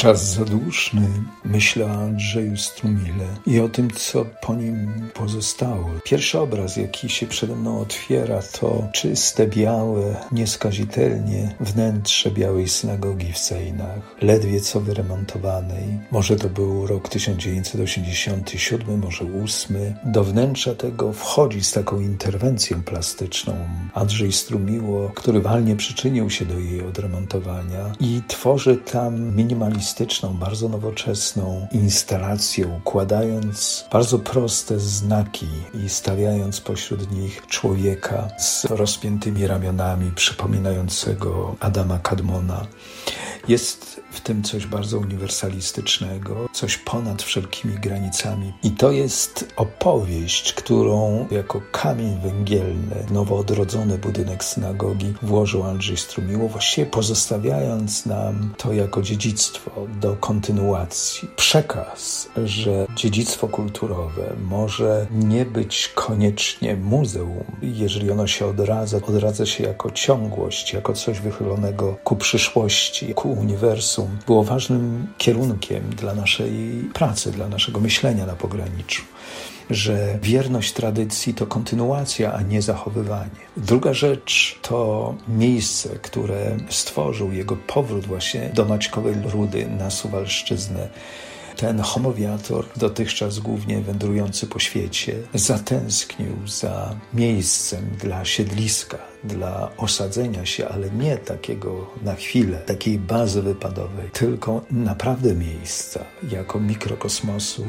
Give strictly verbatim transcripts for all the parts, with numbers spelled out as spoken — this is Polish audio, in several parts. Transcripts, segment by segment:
Czas zaduszny, myślę o Andrzeju Strumile i o tym, co po nim pozostało. Pierwszy obraz, jaki się przede mną otwiera, to czyste, białe, nieskazitelnie wnętrze białej synagogi w Sejnach, ledwie co wyremontowanej. Może to był rok tysiąc dziewięćset osiemdziesiąty siódmy, może ósmy. Do wnętrza tego wchodzi z taką interwencją plastyczną Andrzej Strumiło, który walnie przyczynił się do jej odremontowania i tworzy tam minimalistyczną, bardzo nowoczesną instalację, układając bardzo proste znaki i stawiając pośród nich człowieka z rozpiętymi ramionami, przypominającego Adama Kadmona. Jest w tym coś bardzo uniwersalistycznego, coś ponad wszelkimi granicami. I to jest opowieść, którą jako kamień węgielny, nowo odrodzony budynek synagogi włożył Andrzej Strumiło, właściwie pozostawiając nam to jako dziedzictwo do kontynuacji. Przekaz, że dziedzictwo kulturowe może nie być koniecznie muzeum, jeżeli ono się odradza, odradza się jako ciągłość, jako coś wychylonego ku przyszłości, ku uniwersum, było ważnym kierunkiem dla naszej pracy, dla naszego myślenia na pograniczu. Że wierność tradycji to kontynuacja, a nie zachowywanie. Druga rzecz to miejsce, które stworzył jego powrót właśnie do Maćkowej Rudy na Suwalszczyznę. Ten homowiator, dotychczas głównie wędrujący po świecie, zatęsknił za miejscem dla siedliska, dla osadzenia się, ale nie takiego na chwilę, takiej bazy wypadowej, tylko naprawdę miejsca, jako mikrokosmosu.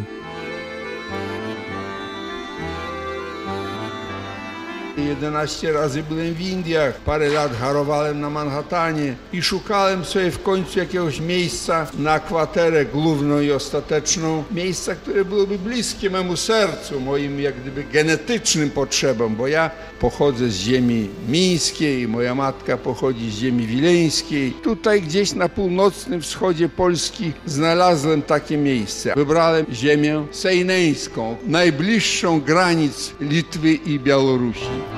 jedenaście razy byłem w Indiach, parę lat harowałem na Manhattanie i szukałem sobie w końcu jakiegoś miejsca na kwaterę główną i ostateczną. Miejsca, które byłoby bliskie memu sercu, moim jak gdyby genetycznym potrzebom, bo ja pochodzę z ziemi mińskiej, moja matka pochodzi z ziemi wileńskiej. Tutaj gdzieś na północnym wschodzie Polski znalazłem takie miejsce. Wybrałem ziemię sejneńską, najbliższą granic Litwy i Białorusi.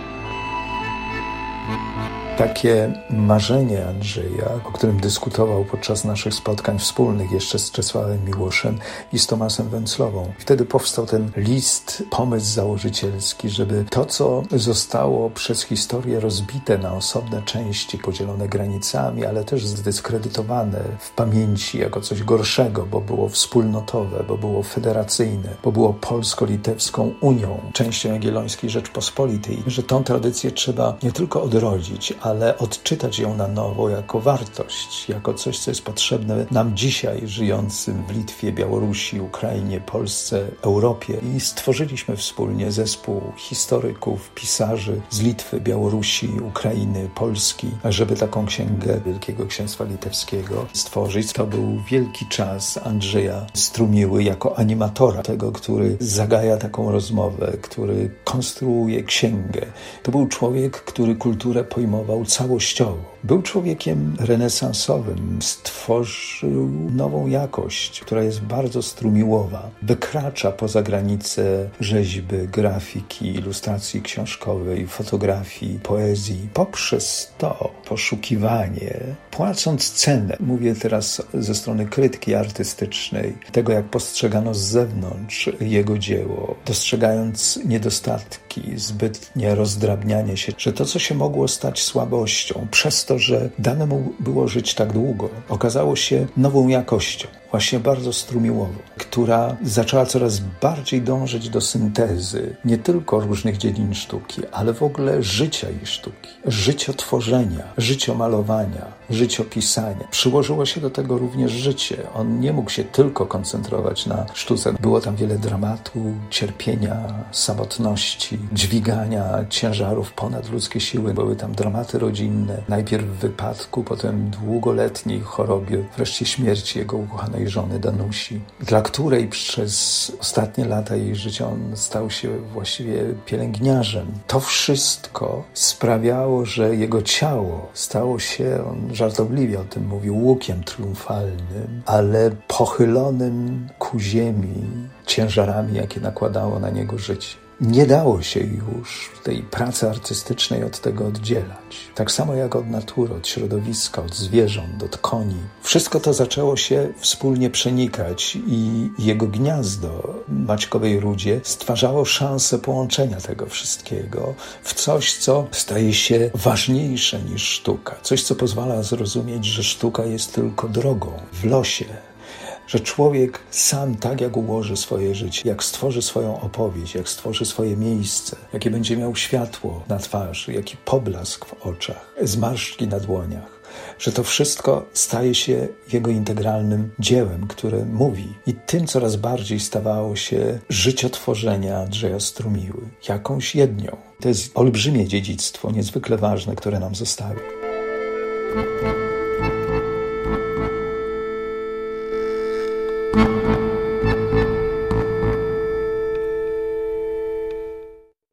Takie marzenie Andrzeja, o którym dyskutował podczas naszych spotkań wspólnych jeszcze z Czesławem Miłoszem i z Tomasem Węclową. Wtedy powstał ten list, pomysł założycielski, żeby to, co zostało przez historię rozbite na osobne części, podzielone granicami, ale też zdyskredytowane w pamięci jako coś gorszego, bo było wspólnotowe, bo było federacyjne, bo było polsko-litewską Unią, częścią Jagiellońskiej Rzeczpospolitej, że tą tradycję trzeba nie tylko odrodzić, ale odczytać ją na nowo jako wartość, jako coś, co jest potrzebne nam dzisiaj, żyjącym w Litwie, Białorusi, Ukrainie, Polsce, Europie. I stworzyliśmy wspólnie zespół historyków, pisarzy z Litwy, Białorusi, Ukrainy, Polski, żeby taką księgę Wielkiego Księstwa Litewskiego stworzyć. To był wielki czas Andrzeja Strumiły jako animatora, tego, który zagaja taką rozmowę, który konstruuje księgę. To był człowiek, który kulturę pojmował całościowo. Był człowiekiem renesansowym, stworzył nową jakość, która jest bardzo strumiłowa. Wykracza poza granice rzeźby, grafiki, ilustracji książkowej, fotografii, poezji. Poprzez to poszukiwanie, płacąc cenę, mówię teraz ze strony krytyki artystycznej, tego jak postrzegano z zewnątrz jego dzieło, dostrzegając niedostatki, zbytnie rozdrabnianie się, że to, co się mogło stać słabością, przez to, że dane mu było żyć tak długo, okazało się nową jakością, właśnie bardzo strumiłową, która zaczęła coraz bardziej dążyć do syntezy nie tylko różnych dziedzin sztuki, ale w ogóle życia i sztuki, życiotworzenia, życiomalowania, życiopisania. Przyłożyło się do tego również życie. On nie mógł się tylko koncentrować na sztuce. Było tam wiele dramatu, cierpienia, samotności, dźwigania ciężarów ponad ludzkie siły. Były tam dramaty rodzinne, najpierw w wypadku, potem długoletniej chorobie, wreszcie śmierci jego ukochanej żony Danusi, dla której przez ostatnie lata jej życia on stał się właściwie pielęgniarzem. To wszystko sprawiało, że jego ciało stało się, on żartobliwie o tym mówił, łukiem triumfalnym, ale pochylonym ku ziemi ciężarami, jakie nakładało na niego życie. Nie dało się już tej pracy artystycznej od tego oddzielać. Tak samo jak od natury, od środowiska, od zwierząt, od koni. Wszystko to zaczęło się wspólnie przenikać i jego gniazdo Maćkowej Rudzie stwarzało szansę połączenia tego wszystkiego w coś, co staje się ważniejsze niż sztuka. Coś, co pozwala zrozumieć, że sztuka jest tylko drogą w losie. Że człowiek sam tak jak ułoży swoje życie, jak stworzy swoją opowieść, jak stworzy swoje miejsce, jakie będzie miał światło na twarzy, jaki poblask w oczach, zmarszczki na dłoniach, że to wszystko staje się jego integralnym dziełem, które mówi. I tym coraz bardziej stawało się życiotworzenie Andrzeja Strumiły, jakąś jednią. To jest olbrzymie dziedzictwo, niezwykle ważne, które nam zostawił.